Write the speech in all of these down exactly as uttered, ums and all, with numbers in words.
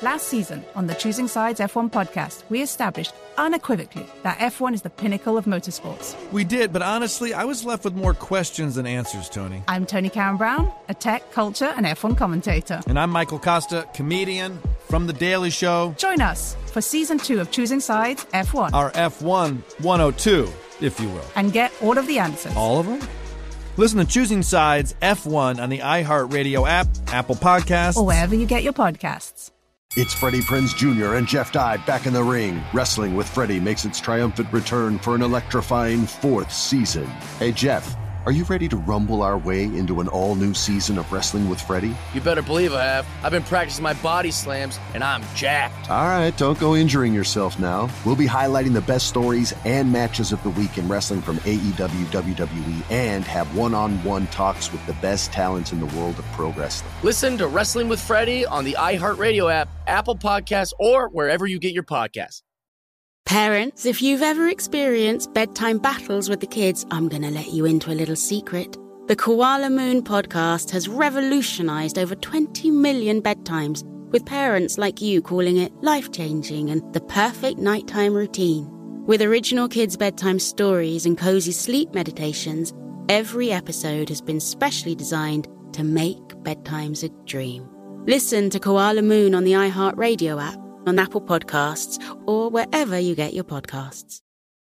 Last season, on the Choosing Sides F one podcast, we established unequivocally that F one is the pinnacle of motorsports. We did, but honestly, I was left with more questions than answers, Tony. I'm Tony Karen Brown, a tech, culture, and F one commentator. And I'm Michael Costa, comedian from The Daily Show. Join us for season two of Choosing Sides F one. Our F one one oh two, if you will. And get all of the answers. All of them? Listen to Choosing Sides F one on the iHeartRadio app, Apple Podcasts, or wherever you get your podcasts. It's Freddie Prinze Junior and Jeff Dye back in the ring. Wrestling with Freddie makes its triumphant return for an electrifying fourth season. Hey, Jeff, are you ready to rumble our way into an all-new season of Wrestling with Freddie? You better believe I have. I've been practicing my body slams, and I'm jacked. All right, don't go injuring yourself now. We'll be highlighting the best stories and matches of the week in wrestling from A E W, W W E, and have one-on-one talks with the best talents in the world of pro wrestling. Listen to Wrestling with Freddie on the iHeartRadio app, Apple Podcasts, or wherever you get your podcasts. Parents, if you've ever experienced bedtime battles with the kids, I'm going to let you into a little secret. The Koala Moon podcast has revolutionized over twenty million bedtimes, with parents like you calling it life-changing and the perfect nighttime routine. With original kids' bedtime stories and cozy sleep meditations, every episode has been specially designed to make bedtimes a dream. Listen to Koala Moon on the iHeartRadio app, on Apple Podcasts, or wherever you get your podcasts.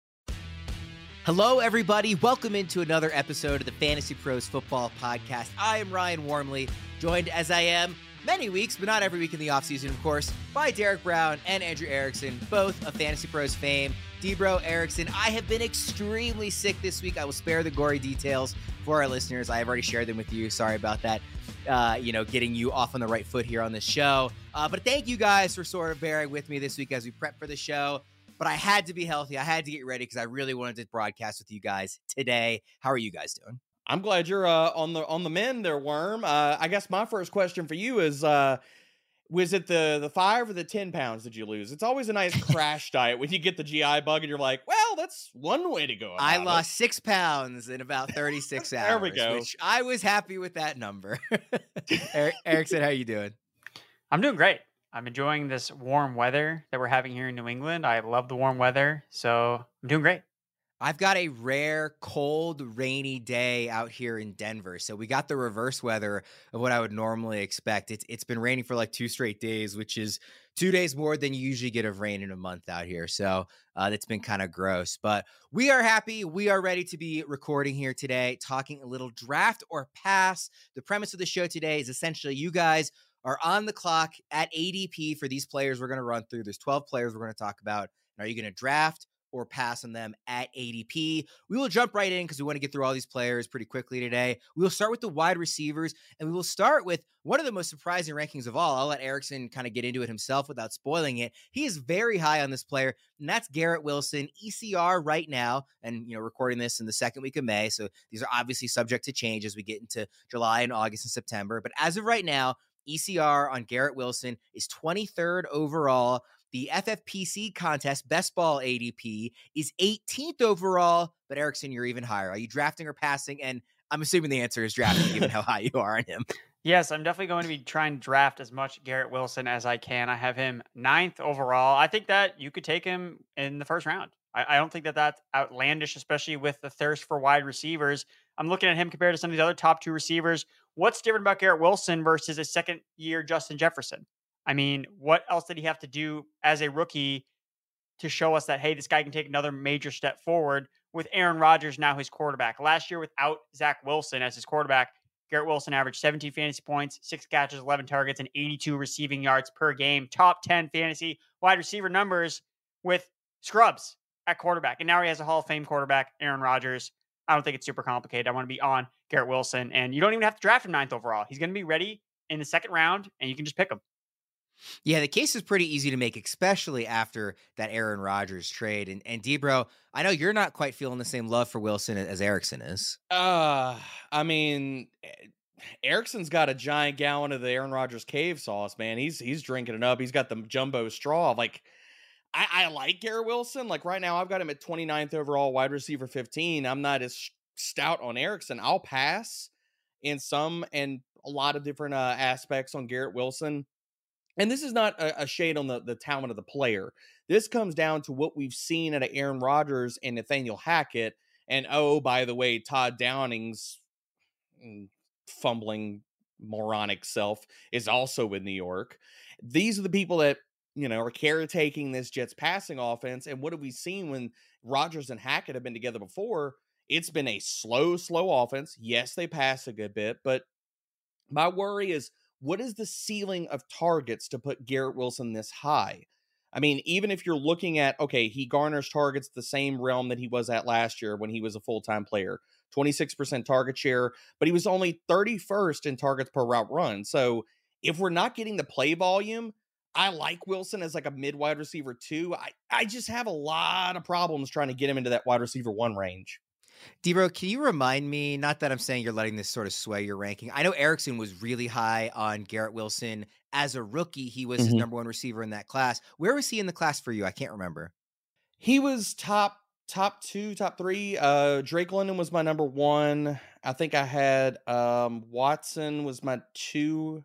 Hello, everybody. Welcome into another episode of the Fantasy Pros Football Podcast. I am Ryan Wormley, joined as I am many weeks, but not every week in the offseason, of course, by Derek Brown and Andrew Erickson, both of Fantasy Pros fame. Debro, Erickson, I have been extremely sick this week. I will spare the gory details for our listeners. I have already shared them with you. Sorry about that. Uh, you know, getting you off on the right foot here on this show. Uh, but thank you guys for sort of bearing with me this week as we prep for the show. But I had to be healthy. I had to get ready because I really wanted to broadcast with you guys today. How are you guys doing? I'm glad you're uh, on the on the mend there, Worm. Uh, I guess my first question for you is, uh, was it the, the five or the ten pounds did you lose? It's always a nice crash diet when you get the G I bug and you're like, well, that's one way to go about I lost it. six pounds in about thirty-six hours. There we go. Which I was happy with that number. Eric, Erickson, how are you doing? I'm doing great. I'm enjoying this warm weather that we're having here in New England. I love the warm weather, so I'm doing great. I've got a rare, cold, rainy day out here in Denver. So we got the reverse weather of what I would normally expect. It's It's been raining for like two straight days, which is two days more than you usually get of rain in a month out here. So uh, that's been kind of gross. But we are happy. We are ready to be recording here today, talking a little draft or pass. The premise of the show today is essentially you guys are on the clock at A D P for these players we're going to run through. There's twelve players we're going to talk about. And are you going to draft or pass on them at A D P? We will jump right in because we want to get through all these players pretty quickly today. We will start with the wide receivers, and we will start with one of the most surprising rankings of all. I'll let Erickson kind of get into it himself without spoiling it. He is very high on this player, and that's Garrett Wilson, E C R right now, and you know, recording this in the second week of May, so these are obviously subject to change as we get into July and August and September. But as of right now, E C R on Garrett Wilson is twenty-third overall. The F F P C contest best ball A D P is eighteenth overall, but Erickson, you're even higher. Are you drafting or passing? And I'm assuming the answer is drafting, given how high you are on him. Yes, I'm definitely going to be trying to draft as much Garrett Wilson as I can. I have him ninth overall. I think that you could take him in the first round. I, I don't think that that's outlandish, especially with the thirst for wide receivers. I'm looking at him compared to some of these other top two receivers. What's different about Garrett Wilson versus a second-year Justin Jefferson? I mean, what else did he have to do as a rookie to show us that, hey, this guy can take another major step forward with Aaron Rodgers now his quarterback? Last year, without Zach Wilson as his quarterback, Garrett Wilson averaged seventeen fantasy points, six catches, eleven targets, and eighty-two receiving yards per game. Top ten fantasy wide receiver numbers with scrubs at quarterback. And now he has a Hall of Fame quarterback, Aaron Rodgers. I don't think it's super complicated. I want to be on Garrett Wilson. And you don't even have to draft him ninth overall. He's going to be ready in the second round, and you can just pick him. Yeah, the case is pretty easy to make, especially after that Aaron Rodgers trade. And, and Debro, I know you're not quite feeling the same love for Wilson as Erickson is. Uh, I mean, Erickson's got a giant gallon of the Aaron Rodgers cave sauce, man. He's he's drinking it up. He's got the jumbo straw. Like, I, I like Garrett Wilson. Like right now, I've got him at twenty-ninth overall, wide receiver fifteen. I'm not as stout on Erickson. I'll pass in some and a lot of different uh, aspects on Garrett Wilson. and this is not a, a shade on the, the talent of the player. This comes down to what we've seen out of Aaron Rodgers and Nathaniel Hackett. And oh, by the way, Todd Downing's fumbling moronic self is also in New York. These are the people that, you know, are caretaking this Jets passing offense. And what have we seen when Rodgers and Hackett have been together before? It's been a slow, slow offense. Yes, they pass a good bit, but my worry is, what is the ceiling of targets to put Garrett Wilson this high? I mean, even if you're looking at, okay, he garners targets the same realm that he was at last year when he was a full-time player, twenty-six percent target share, but he was only thirty-first in targets per route run. So if we're not getting the play volume, I like Wilson as like a mid wide receiver too. I, I just have a lot of problems trying to get him into that wide receiver one range. D-Bro, can you remind me, not that I'm saying you're letting this sort of sway your ranking. I know Erickson was really high on Garrett Wilson. As a rookie, he was mm-hmm. his number one receiver in that class. Where was he in the class for you? I can't remember. He was top top two, top three. Uh, Drake London was my number one. I think I had um, Watson was my two.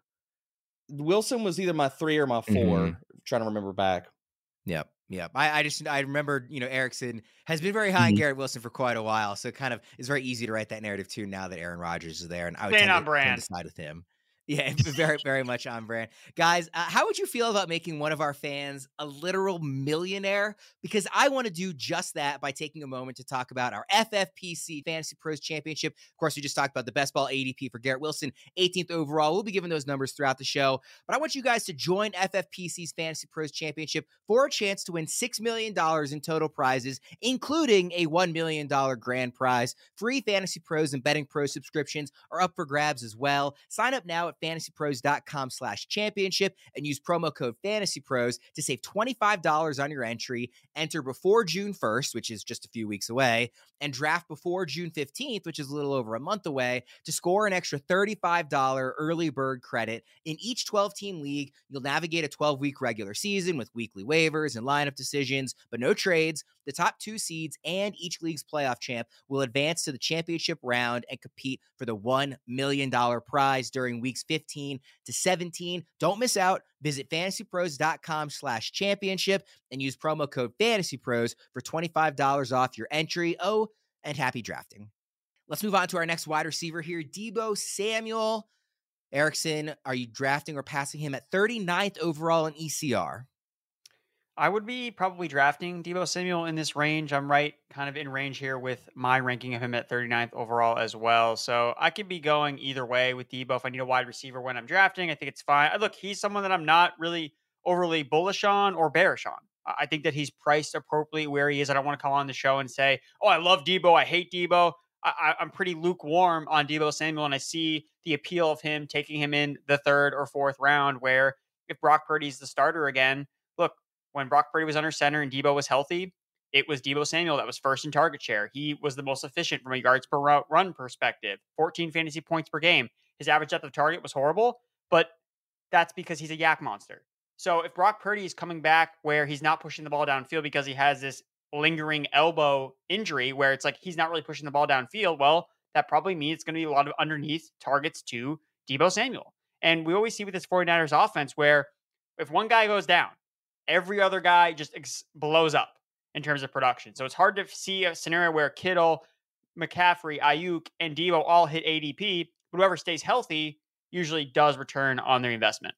Wilson was either my three or my four. Mm-hmm. Trying to remember back. Yep. Yeah, I, I just I remember, you know, Erickson has been very high mm-hmm. on Garrett Wilson for quite a while, so it kind of is very easy to write that narrative too now that Aaron Rodgers is there, and I would tend to, tend to side with him. Yeah, very, very much on brand. Guys, uh, how would you feel about making one of our fans a literal millionaire? Because I want to do just that by taking a moment to talk about our F F P C Fantasy Pros Championship. Of course, we just talked about the best ball A D P for Garrett Wilson, eighteenth overall. We'll be giving those numbers throughout the show. But I want you guys to join F F P C's Fantasy Pros Championship for a chance to win six million dollars in total prizes, including a one million dollars grand prize. Free Fantasy Pros and Betting Pros subscriptions are up for grabs as well. Sign up now at fantasypros.com slash championship and use promo code FANTASYPROS to save twenty-five dollars on your entry. Enter before June first, which is just a few weeks away, and draft before June fifteenth, which is a little over a month away, to score an extra thirty-five dollars early bird credit. In each twelve-team league, you'll navigate a twelve-week regular season with weekly waivers and lineup decisions, but no trades. The top two seeds and each league's playoff champ will advance to the championship round and compete for the one million dollars prize during weeks fifteen to seventeen. Don't miss out. Visit fantasypros.com slash championship and use promo code FANTASYPROS for twenty-five dollars off your entry. Oh, and happy drafting. Let's move on to our next wide receiver here, Deebo Samuel. Erickson, are you drafting or passing him at thirty-ninth overall in E C R? I would be probably drafting Deebo Samuel in this range. I'm right kind of in range here with my ranking of him at thirty-ninth overall as well. So I could be going either way with Deebo. If I need a wide receiver when I'm drafting, I think it's fine. Look, he's someone that I'm not really overly bullish on or bearish on. I think that he's priced appropriately where he is. I don't want to come on the show and say, oh, I love Deebo, I hate Deebo. I, I'm pretty lukewarm on Deebo Samuel, and I see the appeal of him taking him in the third or fourth round, where if Brock Purdy's the starter again, look, when Brock Purdy was under center and Deebo was healthy, it was Deebo Samuel that was first in target share. He was the most efficient from a yards per route run perspective, fourteen fantasy points per game. His average depth of target was horrible, but that's because he's a yak monster. So if Brock Purdy is coming back where he's not pushing the ball downfield because he has this lingering elbow injury where it's like he's not really pushing the ball downfield, well, that probably means it's going to be a lot of underneath targets to Deebo Samuel. And we always see with this 49ers offense where if one guy goes down, every other guy just ex- blows up in terms of production. So it's hard to see a scenario where Kittle, McCaffrey, Ayuk, and Deebo all hit A D P, but whoever stays healthy usually does return on their investment.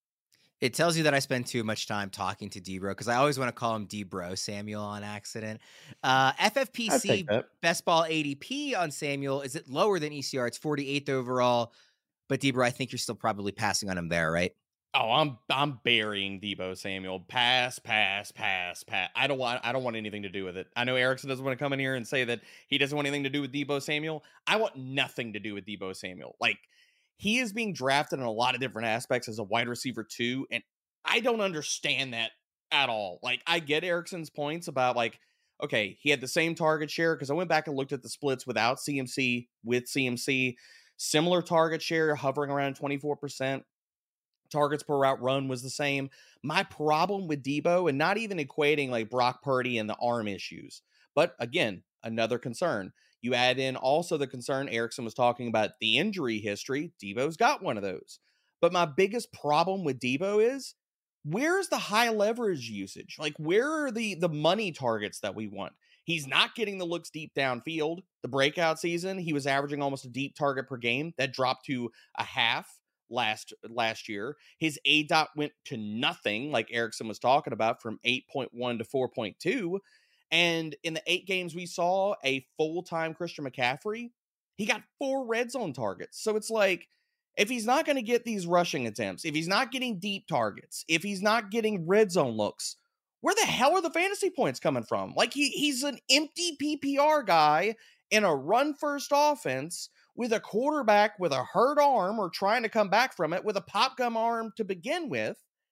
It tells you that I spend too much time talking to Debro because I always want to call him Debro Samuel on accident. Uh, F F P C best ball A D P on Samuel is it lower than E C R? It's forty-eighth overall, but Debro, I think you're still probably passing on him there, right? Oh, I'm I'm burying Deebo Samuel. Pass, pass, pass, pass. I don't want I don't want anything to do with it. I know Erickson doesn't want to come in here and say that he doesn't want anything to do with Deebo Samuel. I want nothing to do with Deebo Samuel. Like, he is being drafted in a lot of different aspects as a wide receiver too, and I don't understand that at all. Like, I get Erickson's points about, like, okay, he had the same target share, because I went back and looked at the splits without C M C, with C M C. Similar target share, hovering around twenty-four percent. Targets per route run was the same. My problem with Deebo, and not even equating like Brock Purdy and the arm issues, but again, another concern. You add in also the concern Erickson was talking about, the injury history. Deebo's got one of those. But my biggest problem with Debo is, where's the high leverage usage? Like, where are the the money targets that we want? He's not getting the looks deep downfield. The breakout season, he was averaging almost a deep target per game. That dropped to a half last last year. His A D O T went to nothing, like Erickson was talking about, from eight point one to four point two. And in the eight games we saw a full-time Christian McCaffrey, he got four red zone targets. So it's like, if he's not going to get these rushing attempts, if he's not getting deep targets, if he's not getting red zone looks, where the hell are the fantasy points coming from? Like, he he's an empty P P R guy in a run-first offense with a quarterback with a hurt arm or trying to come back from it with a pop gun arm to begin with.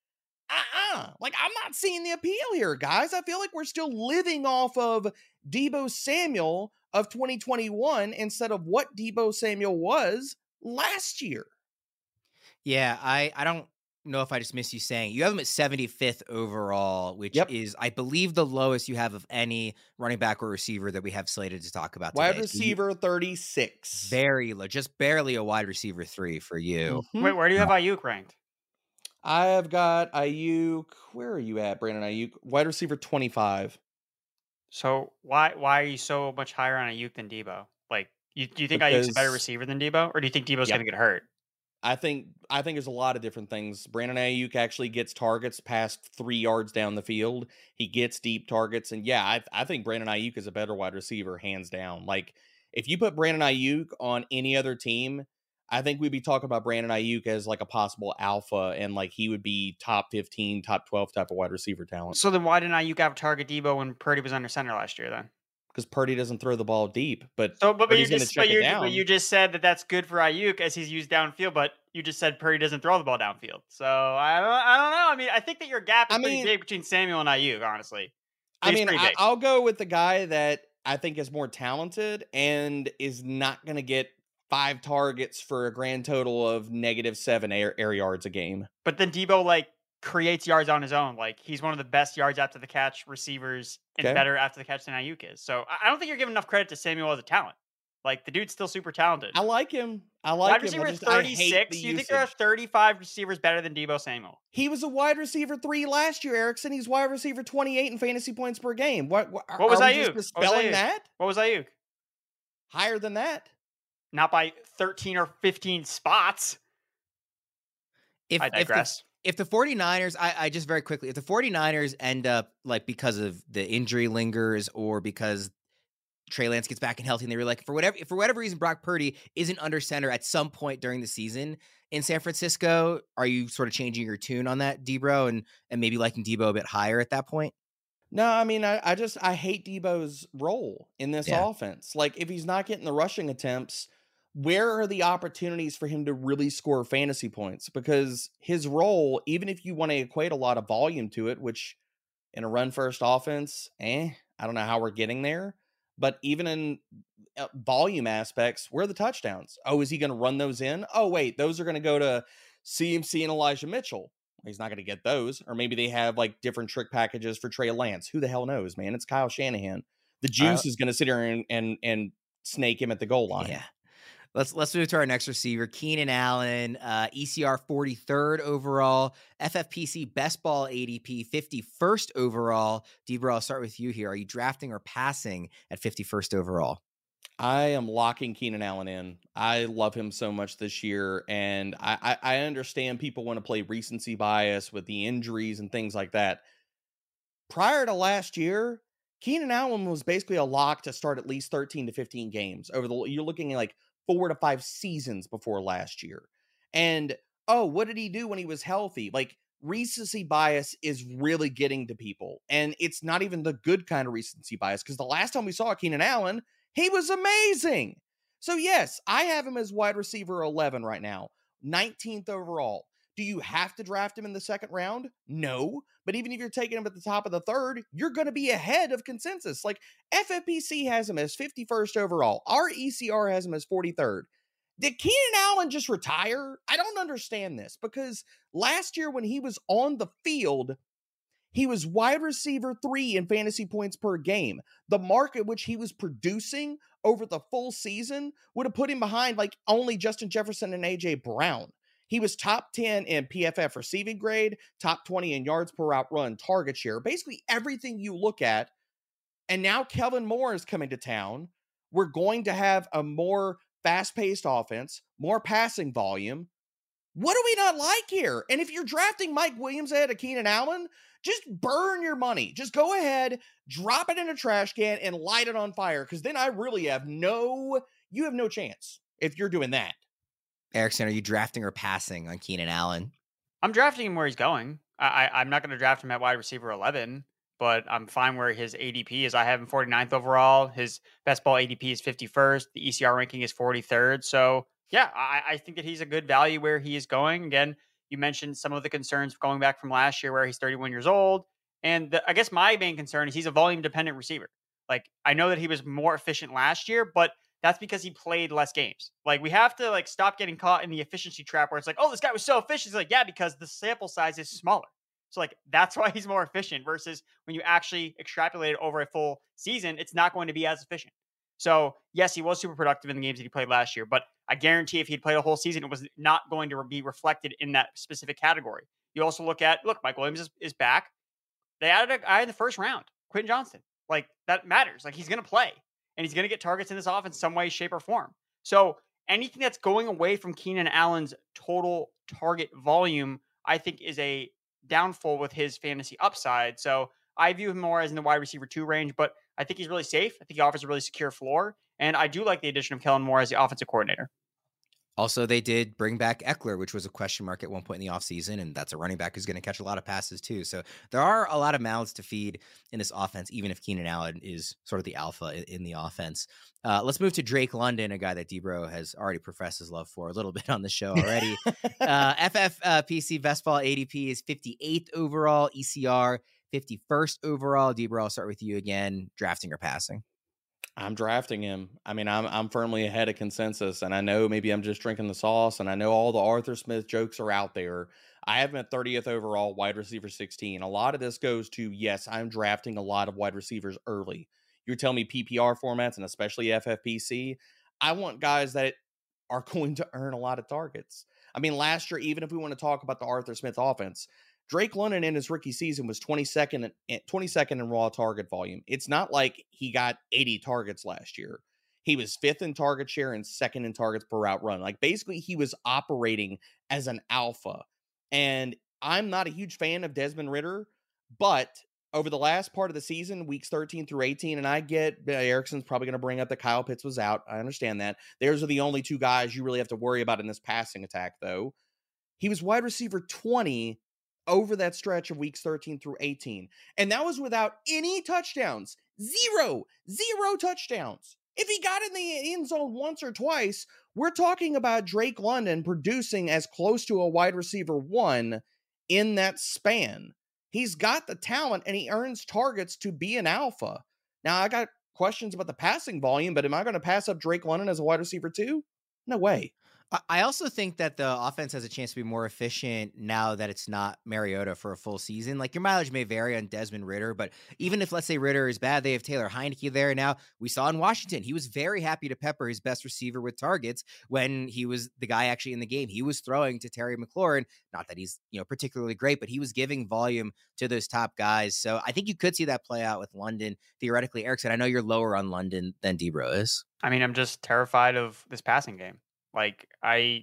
Uh-uh. Like, I'm not seeing the appeal here, guys. I feel like we're still living off of Deebo Samuel of twenty twenty-one instead of what Deebo Samuel was last year. Yeah, I, I don't know if I just missed you saying you have him at seventy-fifth overall, which yep. is, I believe, the lowest you have of any running back or receiver that we have slated to talk about today. Wide receiver thirty-six. Very low, just barely a wide receiver three for you. Mm-hmm. Wait, where do you have Ayuk ranked? I have got Ayuk. Where are you at, Brandon Ayuk? Wide receiver twenty-five. So why why are you so much higher on Ayuk than Debo? Like, you, do you think because, Ayuk's a better receiver than Debo, or do you think Debo's yep. going to get hurt? I think I think there's a lot of different things. Brandon Ayuk actually gets targets past three yards down the field. He gets deep targets, and yeah, I, I think Brandon Ayuk is a better wide receiver, hands down. Like, if you put Brandon Ayuk on any other team, I think we'd be talking about Brandon Ayuk as like a possible alpha, and like he would be top fifteen, top twelve type of wide receiver talent. So then why didn't Ayuk have target Debo when Purdy was under center last year then? Because Purdy doesn't throw the ball deep, but so but, but you just but, but you just said that that's good for Ayuk as he's used downfield, but you just said Purdy doesn't throw the ball downfield. So I don't I don't know. I mean, I think that your gap is I pretty mean, big between Samuel and Ayuk, honestly. I mean, I, I'll go with the guy that I think is more talented and is not going to get five targets for a grand total of negative seven air, air yards a game. But then Debo like creates yards on his own. Like, he's one of the best yards after the catch receivers and okay. better after the catch than Ayuk is. So I don't think you're giving enough credit to Samuel as a talent. Like, the dude's still super talented. I like him. I like wide him. receiver just, thirty-six. The you think there are thirty-five receivers better than Debo Samuel? He was a wide receiver three last year, Erickson. He's wide receiver twenty-eight in fantasy points per game. What, what, what was are Ayuk? We just spelling that? What was Ayuk? Higher than that. Not by thirteen or fifteen spots. If, I digress. If the, if the 49ers, I, I just very quickly, if the 49ers end up, like, because of the injury lingers or because Trey Lance gets back and healthy and they were like, for whatever, for whatever reason, Brock Purdy isn't under center at some point during the season in San Francisco, are you sort of changing your tune on that, Debo, and, and maybe liking Debo a bit higher at that point? No, I mean, I, I just, I hate Debo's role in this yeah. offense. Like, if he's not getting the rushing attempts, where are the opportunities for him to really score fantasy points? Because his role, even if you want to equate a lot of volume to it, which in a run-first offense, eh, I don't know how we're getting there. But even in volume aspects, where are the touchdowns? Oh, is he going to run those in? Oh, wait, those are going to go to C M C and Elijah Mitchell. He's not going to get those. Or maybe they have like different trick packages for Trey Lance. Who the hell knows, man? It's Kyle Shanahan. The juice uh, is going to sit here and, and, and snake him at the goal line. Yeah. Let's let's move to our next receiver, Keenan Allen, uh, E C R forty-third overall, F F P C best ball A D P fifty-first overall. Debra, I'll start with you here. Are you drafting or passing at fifty-first overall? I am locking Keenan Allen in. I love him so much this year, and I, I, I understand people want to play recency bias with the injuries and things like that. Prior to last year, Keenan Allen was basically a lock to start at least thirteen to fifteen games. Over the you're looking at like four to five seasons before last year. And, oh, what did he do when he was healthy? Like, recency bias is really getting to people. And it's not even the good kind of recency bias, because the last time we saw Keenan Allen, he was amazing. So, yes, I have him as wide receiver eleven right now, nineteenth overall. Do you have to draft him in the second round? No. But even if you're taking him at the top of the third, you're going to be ahead of consensus. Like, F F P C has him as fifty-first overall. Our E C R has him as forty-third. Did Keenan Allen just retire? I don't understand this, because last year when he was on the field, he was wide receiver three in fantasy points per game. The mark at which he was producing over the full season would have put him behind like only Justin Jefferson and A J Brown. He was top ten in P F F receiving grade, top twenty in yards per route run, target share, basically everything you look at. And now Kellen Moore is coming to town. We're going to have a more fast-paced offense, more passing volume. What do we not like here? And if you're drafting Mike Williams ahead of Keenan Allen, just burn your money. Just go ahead, drop it in a trash can, and light it on fire, because then I really have no, you have no chance if you're doing that. Erickson, are you drafting or passing on Keenan Allen? I'm drafting him where he's going. I, I, I'm not going to draft him at wide receiver eleven, but I'm fine where his A D P is. I have him forty-ninth overall. His best ball A D P is fifty-first. The E C R ranking is forty-third. So, yeah, I, I think that he's a good value where he is going. Again, you mentioned some of the concerns going back from last year where he's thirty-one years old. And the, I guess my main concern is he's a volume-dependent receiver. Like, I know that he was more efficient last year, but that's because he played less games. Like, we have to, like, stop getting caught in the efficiency trap where it's like, oh, this guy was so efficient. It's like, yeah, because the sample size is smaller. So, like, that's why he's more efficient versus when you actually extrapolate it over a full season, it's not going to be as efficient. So, yes, he was super productive in the games that he played last year, but I guarantee if he'd played a whole season, it was not going to be reflected in that specific category. You also look at, look, Mike Williams is, is back. They added a guy in the first round, Quentin Johnston. Like, that matters. Like, he's going to play, and he's going to get targets in this offense some way, shape, or form. So, anything that's going away from Keenan Allen's total target volume, I think, is a downfall with his fantasy upside. So, I view him more as in the wide receiver two range, but I think he's really safe. I think he offers a really secure floor. And I do like the addition of Kellen Moore as the offensive coordinator. Also, they did bring back Eckler, which was a question mark at one point in the offseason, and that's a running back who's going to catch a lot of passes too. So there are a lot of mouths to feed in this offense, even if Keenan Allen is sort of the alpha in the offense. Uh, let's move to Drake London, a guy that Debro has already professed his love for a little bit on the show already. uh, F F P C best ball A D P is fifty-eighth overall, E C R fifty-first overall. Debro, I'll start with you again. Drafting or passing? I'm drafting him. I mean, I'm I'm firmly ahead of consensus, and I know maybe I'm just drinking the sauce, and I know all the Arthur Smith jokes are out there. I have him at thirtieth overall, wide receiver sixteen. A lot of this goes to, yes, I'm drafting a lot of wide receivers early. You're telling me P P R formats, and especially F F P C, I want guys that are going to earn a lot of targets. I mean, last year, even if we want to talk about the Arthur Smith offense, Drake London in his rookie season was twenty-second, twenty-second in raw target volume. It's not like he got eighty targets last year. He was fifth in target share and second in targets per route run. Like, basically, he was operating as an alpha. And I'm not a huge fan of Desmond Ridder, but over the last part of the season, weeks thirteen through eighteen, and I get Erickson's probably going to bring up that Kyle Pitts was out. I understand that. Those are the only two guys you really have to worry about in this passing attack, though. He was wide receiver twenty over that stretch of weeks thirteen through eighteen. And that was without any touchdowns. Zero. Zero touchdowns. If he got in the end zone once or twice, we're talking about Drake London producing as close to a wide receiver one in that span. He's got the talent, and he earns targets to be an alpha. Now, I got questions about the passing volume, but am I going to pass up Drake London as a wide receiver too? No way. I also think that the offense has a chance to be more efficient now that it's not Mariota for a full season. Like, your mileage may vary on Desmond Ridder, but even if, let's say, Ridder is bad, they have Taylor Heineke there. Now, we saw in Washington, he was very happy to pepper his best receiver with targets when he was the guy actually in the game. He was throwing to Terry McLaurin. Not that he's, you know, particularly great, but he was giving volume to those top guys. So I think you could see that play out with London. Theoretically, Erickson, I know you're lower on London than Debro is. I mean, I'm just terrified of this passing game. Like, I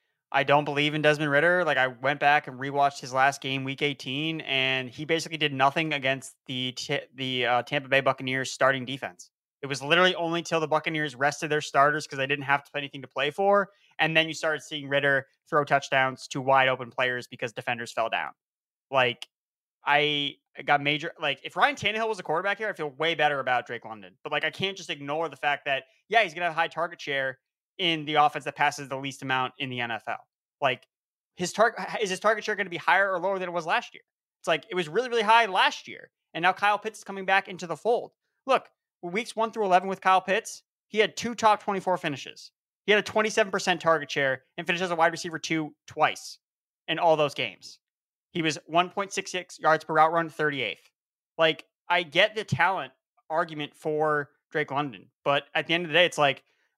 I don't believe in Desmond Ridder. Like, I went back and rewatched his last game, week eighteen, and he basically did nothing against the t- the uh, Tampa Bay Buccaneers starting defense. It was literally only till the Buccaneers rested their starters because they didn't have anything to play for. And then you started seeing Ridder throw touchdowns to wide open players because defenders fell down. Like, I got major, like, if Ryan Tannehill was a quarterback here, I feel way better about Drake London. But, like, I can't just ignore the fact that, yeah, he's going to have high target share in the offense that passes the least amount in the N F L. Like, his target, is his target share going to be higher or lower than it was last year? It's like, it was really, really high last year. And now Kyle Pitts is coming back into the fold. Look, weeks one through eleven with Kyle Pitts, he had two top twenty-four finishes. He had a twenty-seven percent target share and finished as a wide receiver two twice in all those games. He was one point six six yards per route run, thirty-eighth. Like, I get the talent argument for Drake London, but at the end of the day, it's like,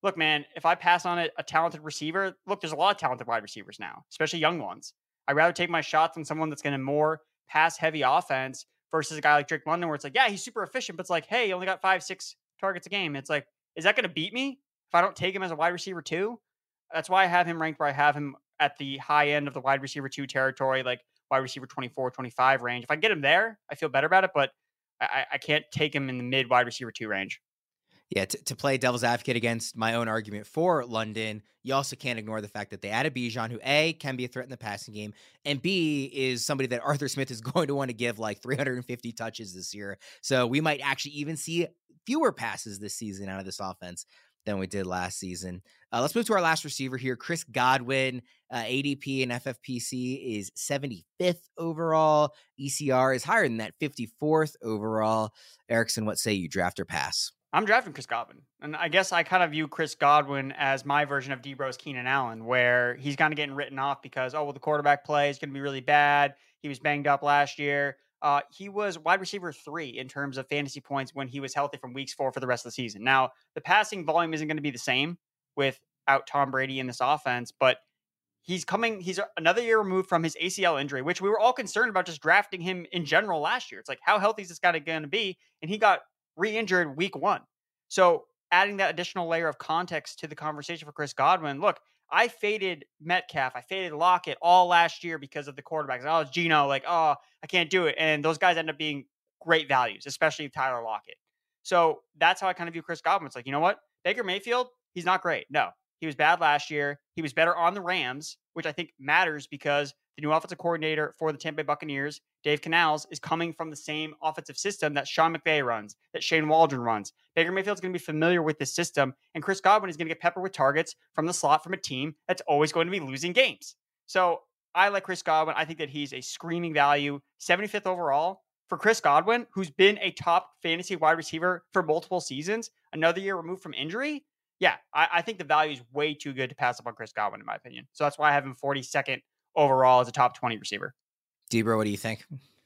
look, man, if I pass on a, a talented receiver, look, there's a lot of talented wide receivers now, especially young ones. I'd rather take my shots on someone that's going to more pass heavy offense versus a guy like Drake London, where it's like, yeah, he's super efficient, but it's like, hey, he only got five, six targets a game. It's like, is that going to beat me if I don't take him as a wide receiver too? That's why I have him ranked where I have him at the high end of the wide receiver two territory, like wide receiver twenty-four, twenty-five range. If I get him there, I feel better about it, but I, I can't take him in the mid wide receiver two range. Yeah, to, to play devil's advocate against my own argument for London, you also can't ignore the fact that they added Bijan, who A, can be a threat in the passing game, and B, is somebody that Arthur Smith is going to want to give like three hundred fifty touches this year. So we might actually even see fewer passes this season out of this offense than we did last season. Uh, let's move to our last receiver here, Chris Godwin. Uh, A D P and F F P C is seventy-fifth overall. E C R is higher than that, fifty-fourth overall. Erickson, what say you, draft or pass? I'm drafting Chris Godwin. And I guess I kind of view Chris Godwin as my version of D-Bros Keenan Allen, where he's kind of getting written off because, oh, well, the quarterback play is going to be really bad. He was banged up last year. Uh, he was wide receiver three in terms of fantasy points when he was healthy from weeks four for the rest of the season. Now, the passing volume isn't going to be the same without Tom Brady in this offense, but he's coming, he's another year removed from his A C L injury, which we were all concerned about just drafting him in general last year. It's like, how healthy is this guy going to be? And he got re-injured week one. So adding that additional layer of context to the conversation for Chris Godwin, look, I faded Metcalf, I faded Lockett all last year because of the quarterbacks. Oh, it's Geno, like, oh, I can't do it. And those guys end up being great values, especially Tyler Lockett. So that's how I kind of view Chris Godwin. It's like, you know what? Baker Mayfield, he's not great. No, he was bad last year. He was better on the Rams, which I think matters because the new offensive coordinator for the Tampa Bay Buccaneers, Dave Canales, is coming from the same offensive system that Sean McVay runs, that Shane Waldron runs. Baker Mayfield's going to be familiar with this system, and Chris Godwin is going to get peppered with targets from the slot from a team that's always going to be losing games. So I like Chris Godwin. I think that he's a screaming value, seventy-fifth overall. For Chris Godwin, who's been a top fantasy wide receiver for multiple seasons, another year removed from injury, yeah, I, I think the value is way too good to pass up on Chris Godwin, in my opinion. So that's why I have him forty-second overall as a top twenty receiver. Debra, what do you think?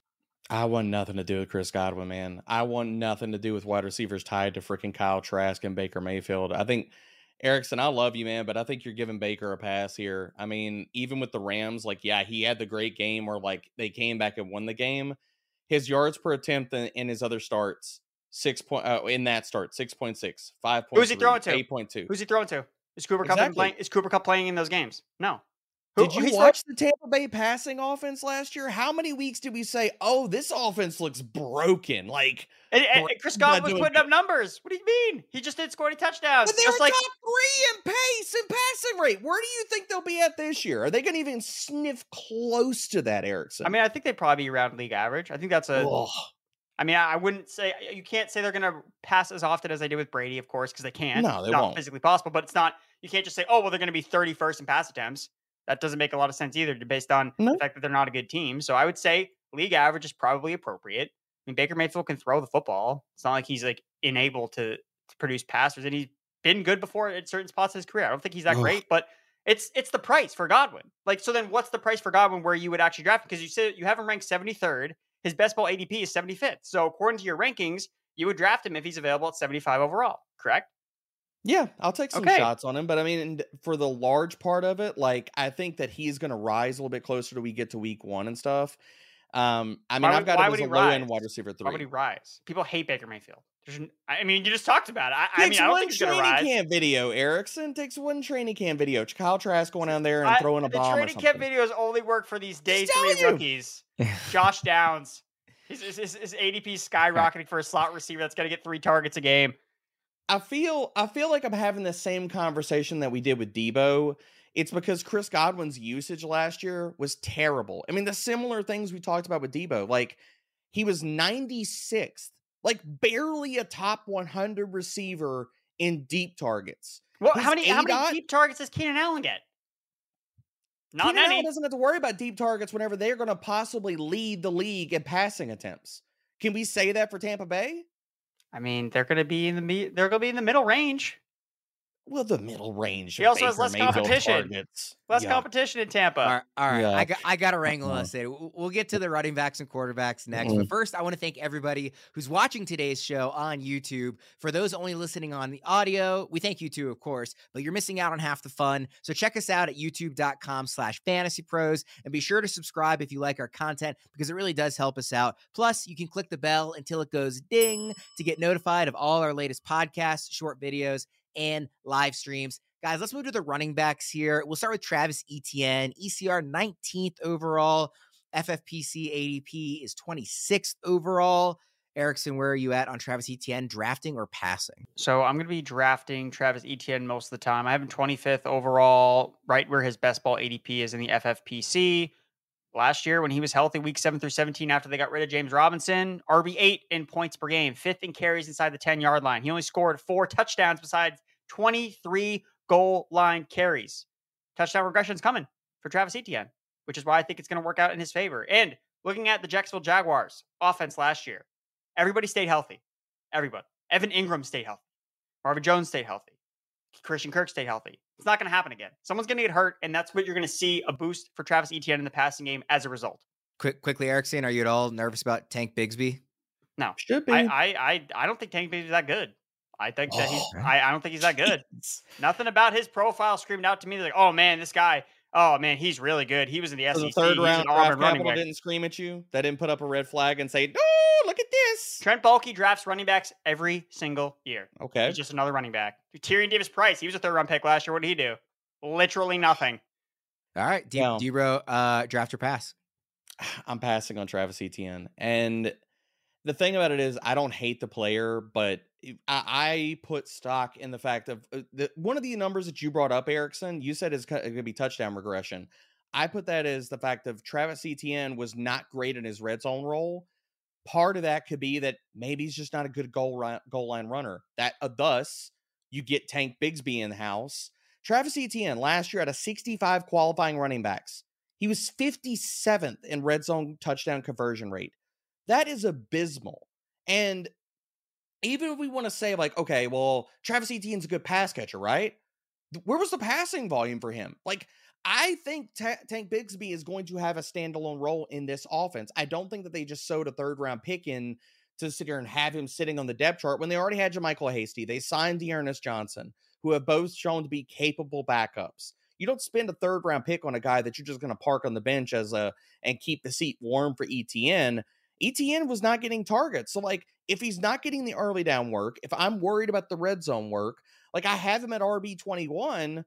I want nothing to do with Chris Godwin, man. I want nothing to do with wide receivers tied to freaking Kyle Trask and Baker Mayfield. I think, Erickson, I love you, man, but I think you're giving Baker a pass here. I mean, even with the Rams, like, yeah, he had the great game where, like, they came back and won the game. His yards per attempt in, in his other starts, six point, uh, in that start, six point six, five point three, Who's he throwing to? eight point two. Who's he throwing to? Is Cooper Kupp Exactly. playing? Is Cooper Kupp playing in those games? No. Did you He's watch the Tampa Bay passing offense last year? How many weeks did we say, oh, this offense looks broken? Like, And, and, and Chris Godwin was doing putting it. up numbers. What do you mean? He just didn't score any touchdowns. But they Just were like top three in pace and passing rate. Where do you think they'll be at this year? Are they going to even sniff close to that, Erickson? I mean, I think they'd probably be around league average. I think that's a. Ugh. I mean, I I wouldn't say you can't say they're going to pass as often as they did with Brady, of course, because they can't. No, It's they not won't. physically possible. But it's not. You can't just say, oh, well, they're going to be thirty-first in pass attempts. That doesn't make a lot of sense either, based on No. the fact that they're not a good team. So I would say league average is probably appropriate. I mean, Baker Mayfield can throw the football. It's not like he's like unable to, to produce passers, and he's been good before at certain spots in his career. I don't think he's that Ugh. great, but it's it's the price for Godwin. Like, so then what's the price for Godwin where you would actually draft him? Because you said you have him ranked seventy-third. His best ball A D P is seventy-fifth. So according to your rankings, you would draft him if he's available at seventy-five overall, correct? Yeah, I'll take some Okay. shots on him. But I mean, for the large part of it, like, I think that he's going to rise a little bit closer to we get to week one and stuff. Um, I mean, Why I've would- got why him would as a he low end rise? wide receiver Why would he three. rise? People hate Baker Mayfield. There's, n- I mean, you just talked about it. I, I Takes mean, I don't one think he's going to training rise. camp video, Erickson. Takes one training camp video. Kyle Trask going down there and I- throwing a the bomb or training something. camp videos only work for these day Just three telling you. rookies. Josh Downs. His, his, his, his A D P is skyrocketing for a slot receiver that's going to get three targets a game. I feel I feel like I'm having the same conversation that we did with Debo. It's because Chris Godwin's usage last year was terrible. I mean, the similar things we talked about with Debo, like he was ninety-sixth, like barely a top one hundred receiver in deep targets. Well, His how many how A DOT many deep targets does Keenan Allen get? Not Keenan Allen many. doesn't have to worry about deep targets whenever they're going to possibly lead the league in passing attempts. Can we say that for Tampa Bay? I mean, they're going to be in the me- they're going to be in the middle range. Well, the middle range. He of also has Baker less Mayfield competition. targets. Less Yuck. competition in Tampa. All right, all right. Yeah. I got I got to wrangle Uh-uh. us in. We'll we'll get to the running backs and quarterbacks next. Mm. But first, I want to thank everybody who's watching today's show on YouTube. For those only listening on the audio, we thank you too, of course, but you're missing out on half the fun. So check us out at youtube.com slash fantasy pros and be sure to subscribe if you like our content because it really does help us out. Plus, you can click the bell until it goes ding to get notified of all our latest podcasts, short videos, and live streams. Guys, let's move to the running backs here. We'll start with Travis Etienne, E C R nineteenth overall. F F P C A D P is twenty-sixth overall. Erickson, where are you at on Travis Etienne, drafting or passing? So I'm going to be drafting Travis Etienne most of the time. I have him twenty-fifth overall, right where his best ball A D P is in the F F P C. Last year, when he was healthy, week seven through seventeen, after they got rid of James Robinson, R B eight in points per game, fifth in carries inside the ten-yard line. He only scored four touchdowns besides twenty-three goal line carries. Touchdown regression's coming for Travis Etienne, which is why I think it's going to work out in his favor. And looking at the Jacksonville Jaguars offense last year, everybody stayed healthy. Everybody. Evan Ingram stayed healthy. Marvin Jones stayed healthy. Christian Kirk stayed healthy. It's not going to happen again. Someone's going to get hurt, and that's what you're going to see a boost for Travis Etienne in the passing game as a result. Quick, quickly, Erickson, are you at all nervous about Tank Bigsby? No. Should be. I, I, I, I don't think Tank Bigsby's that good. I think that he's. Oh. I, I don't think he's that good. Nothing about his profile screamed out to me like, "Oh man, this guy. Oh man, he's really good. He was in the S So E C. the third He's round an Auburn draft running capital back." didn't scream at you. That didn't put up a red flag and say, "No, look at this." Trent Baalke drafts running backs every single year. Okay. He's just another running back. Tyrion Davis-Price. He was a third round pick last year. What did he do? Literally nothing. All right, D- Well- D-Row, uh, draft or pass? I'm passing on Travis Etienne. And the thing about it is, I don't hate the player, but I, I put stock in the fact of uh, the, one of the numbers that you brought up, Erickson, you said is going to be touchdown regression. I put that as the fact of Travis Etienne was not great in his red zone role. Part of that could be that maybe he's just not a good goal run, goal line runner. That uh, thus you get Tank Bigsby in the house. Travis Etienne last year had a sixty-five qualifying running backs. He was fifty-seventh in red zone touchdown conversion rate. That is abysmal. And even if we want to say like, okay, well, Travis Etienne's a good pass catcher, right? Where was the passing volume for him? Like, I think Ta- Tank Bigsby is going to have a standalone role in this offense. I don't think that they just sewed a third round pick in to sit here and have him sitting on the depth chart when they already had JaMycal Hasty. They signed Dearness Johnson, who have both shown to be capable backups. You don't spend a third round pick on a guy that you're just going to park on the bench as a and keep the seat warm for Etienne. Etienne was not getting targets. So like, if he's not getting the early down work, if I'm worried about the red zone work, like I have him at R B twenty-one,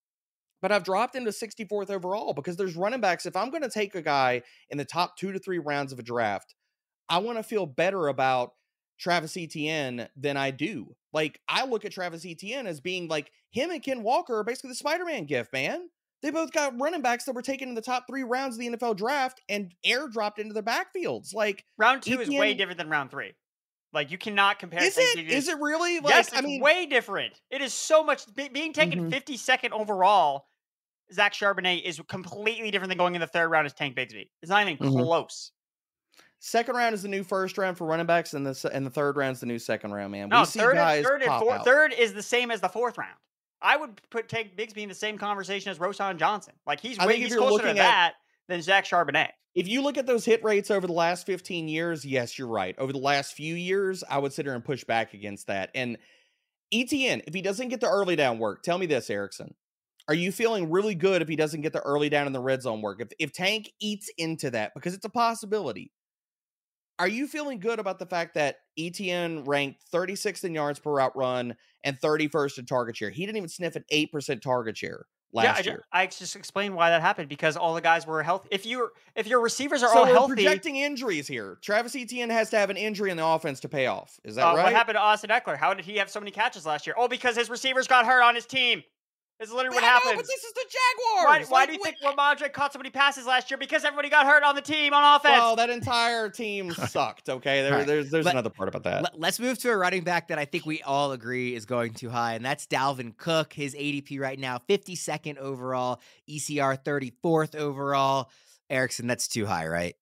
but I've dropped him to sixty-fourth overall because there's running backs. If I'm going to take a guy in the top two to three rounds of a draft, I want to feel better about Travis Etienne than I do. Like, I look at Travis Etienne as being like him and Ken Walker are basically the Spider-Man gift, man. They both got running backs that were taken in the top three rounds of the N F L draft and airdropped into their backfields. Like, Round two is way Etienne- different than round three. Like, you cannot compare. Is things it? to Is it really? Like, Yes, it's I mean, way different. It is so much. be- Being taken Mhm. fifty-second overall, Zach Charbonnet is completely different than going in the third round as Tank Bigsby. It's not even Mhm. close. second round is the new first round for running backs, and the se- and the third round is the new second round, man. No, we see third, guys and, third, and pop fourth, out. third is the same as the fourth round. I would put Tank Bigsby in the same conversation as Roschon Johnson. Like, he's I way think if he's you're closer to looking at- that than Zach Charbonnet. If you look at those hit rates over the last fifteen years, yes, you're right. Over the last few years, I would sit here and push back against that. And Etienne, if he doesn't get the early down work, tell me this, Erickson. Are you feeling really good if he doesn't get the early down in the red zone work? If, if Tank eats into that, because it's a possibility, are you feeling good about the fact that Etienne ranked thirty-sixth in yards per route run and thirty-first in target share? He didn't even sniff an eight percent target share Yeah, last I, ju- year. I just explained why that happened because all the guys were healthy. If you if your receivers are So all we're healthy, projecting injuries here. Travis Etienne has to have an injury in the offense to pay off. Is that uh, right? what happened to Austin Eckler? How did he have so many catches last year? Oh, because his receivers got hurt on his team. It's literally what I know, happened. but this is the Why, Jaguars. why Like, do you wait- think Ramondre caught so many passes last year? Because everybody got hurt on the team on offense. Well, that entire team sucked. Okay, there, All right. there's there's Let- another part about that. Let- Let's move to a running back that I think we all agree is going too high, and that's Dalvin Cook. His A D P right now, fifty-second overall, E C R thirty-fourth overall. Erickson, that's too high, right?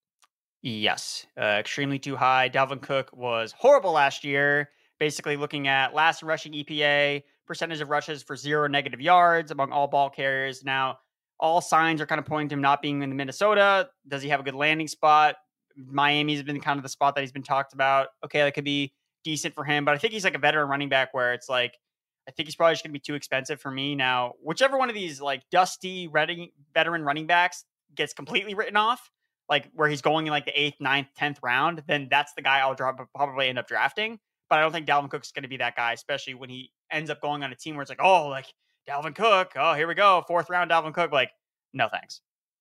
Yes, uh, extremely too high. Dalvin Cook was horrible last year. Basically, looking at last in rushing E P A, percentage of rushes for zero negative yards among all ball carriers. Now, all signs are kind of pointing to him not being in Minnesota. Does he have a good landing spot? Miami's been kind of the spot that he's been talked about. Okay, that could be decent for him, but I think he's like a veteran running back where it's like, I think he's probably just going to be too expensive for me. Now, whichever one of these like dusty ready, veteran running backs gets completely written off, like where he's going in like the eighth, ninth, tenth round, then that's the guy I'll drop, probably end up drafting. But I don't think Dalvin Cook's going to be that guy, especially when he ends up going on a team where it's like, oh, like Dalvin Cook. Oh, here we go. Fourth round Dalvin Cook. Like, no, thanks.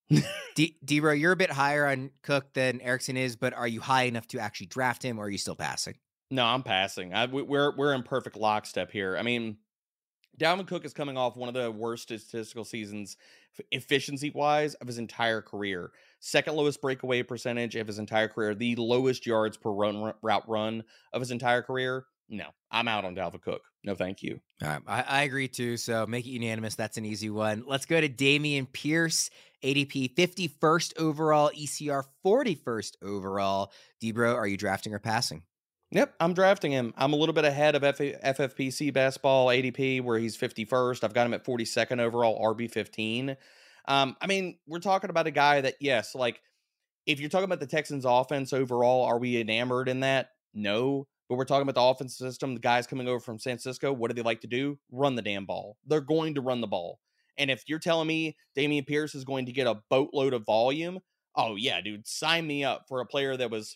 D- D-Bro, you're a bit higher on Cook than Erickson is, but are you high enough to actually draft him, or are you still passing? No, I'm passing. I, we're we're in perfect lockstep here. I mean, Dalvin Cook is coming off one of the worst statistical seasons efficiency-wise of his entire career. Second lowest breakaway percentage of his entire career. The lowest yards per run route run of his entire career. No, I'm out on Dalvin Cook. No, thank you. All right, I, I agree too. So make it unanimous. That's an easy one. Let's go to Dameon Pierce, A D P fifty-first overall, E C R forty-first overall. D-Bro, are you drafting or passing? Yep, I'm drafting him. I'm a little bit ahead of F- FFPC basketball A D P, where he's fifty-first. I've got him at forty-second overall, R B fifteen. Um, I mean, we're talking about a guy that, yes, like if you're talking about the Texans offense overall, are we enamored in that? No. But we're talking about the offense system. The guys coming over from San Francisco, what do they like to do? Run the damn ball. They're going to run the ball. And if you're telling me Dameon Pierce is going to get a boatload of volume, oh yeah, dude, sign me up for a player that was,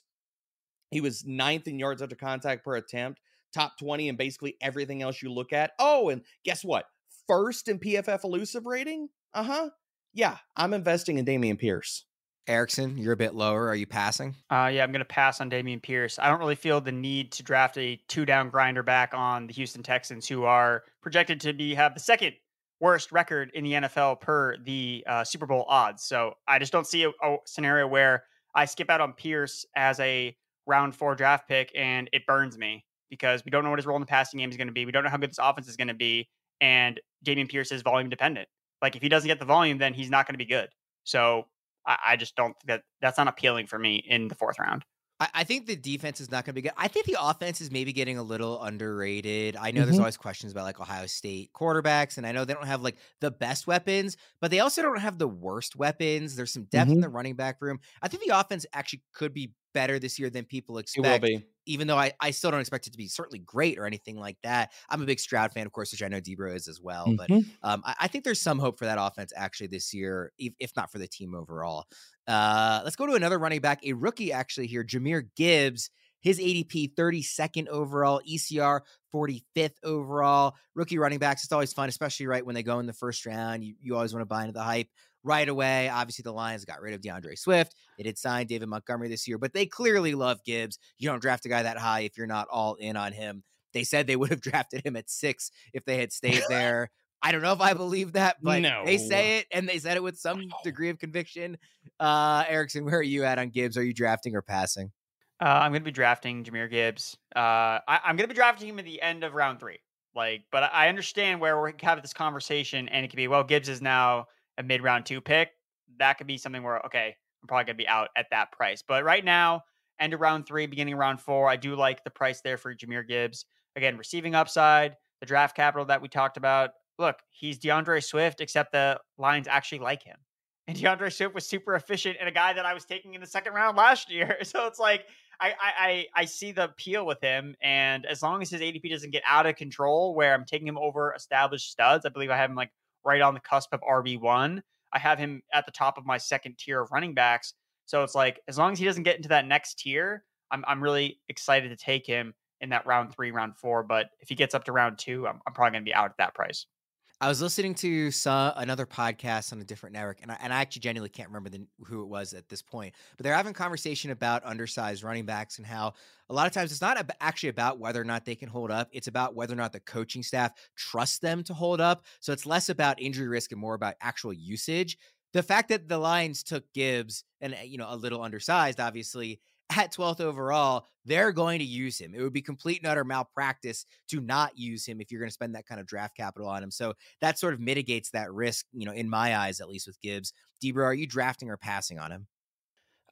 he was ninth in yards after contact per attempt, top twenty, and basically everything else you look at. Oh, and guess what? First in P F F elusive rating? Uh-huh. Yeah, I'm investing in Dameon Pierce. Erickson, you're a bit lower. Are you passing? Uh, yeah, I'm going to pass on Dameon Pierce. I don't really feel the need to draft a two-down grinder back on the Houston Texans, who are projected to be have the second worst record in the N F L per the uh, Super Bowl odds. So I just don't see a, a scenario where I skip out on Pierce as a round four draft pick and it burns me, because we don't know what his role in the passing game is going to be. We don't know how good this offense is going to be. And Dameon Pierce is volume dependent. Like if he doesn't get the volume, then he's not going to be good. So I, I just don't think that that's not appealing for me in the fourth round. I, I think the defense is not going to be good. I think the offense is maybe getting a little underrated. I know Mhm. there's always questions about like Ohio State quarterbacks, and I know they don't have like the best weapons, but they also don't have the worst weapons. There's some depth in Mhm. the running back room. I think the offense actually could be better this year than people It will expect. be. Even though I, I still don't expect it to be certainly great or anything like that. I'm a big Stroud fan, of course, which I know D-Bro is as well. But Mhm. um, I, I think there's some hope for that offense actually this year, if, if not for the team overall. Uh, let's go to another running back, a rookie actually here, Jahmyr Gibbs. His A D P thirty-second overall, E C R forty-fifth overall. Rookie running backs, it's always fun, especially right when they go in the first round. You, you always want to buy into the hype right away. Obviously, the Lions got rid of DeAndre Swift. They did sign David Montgomery this year, but they clearly love Gibbs. You don't draft a guy that high if you're not all in on him. They said they would have drafted him at six if they had stayed there. I don't know if I believe that, but No. they say it, and they said it with some degree of conviction. Uh, Erickson, where are you at on Gibbs? Are you drafting or passing? Uh, I'm going to be drafting Jahmyr Gibbs. Uh, I, I'm going to be drafting him at the end of round three. Like, but I understand where we're having this conversation, and it could be, well, Gibbs is now a mid-round two pick. That could be something where, okay, I'm probably going to be out at that price. But right now, end of round three, beginning of round four, I do like the price there for Jahmyr Gibbs. Again, receiving upside, the draft capital that we talked about. Look, he's DeAndre Swift, except the Lions actually like him. And DeAndre Swift was super efficient and a guy that I was taking in the second round last year. So it's like, I, I I see the appeal with him, and as long as his A D P doesn't get out of control, where I'm taking him over established studs, I believe I have him like right on the cusp of R B one. I have him at the top of my second tier of running backs. So it's like, as long as he doesn't get into that next tier, I'm I'm really excited to take him in that round three, round four. But if he gets up to round two, I'm, I'm probably going to be out at that price. I was listening to some, another podcast on a different network, and I, and I actually genuinely can't remember the, who it was at this point, but they're having a conversation about undersized running backs and how a lot of times it's not ab- actually about whether or not they can hold up. It's about whether or not the coaching staff trusts them to hold up. So it's less about injury risk and more about actual usage. The fact that the Lions took Gibbs, and you know, a little undersized, obviously, at twelfth overall, they're going to use him. It would be complete and utter malpractice to not use him if you're going to spend that kind of draft capital on him. So that sort of mitigates that risk, you know, in my eyes, at least with Gibbs. D-Bro, are you drafting or passing on him?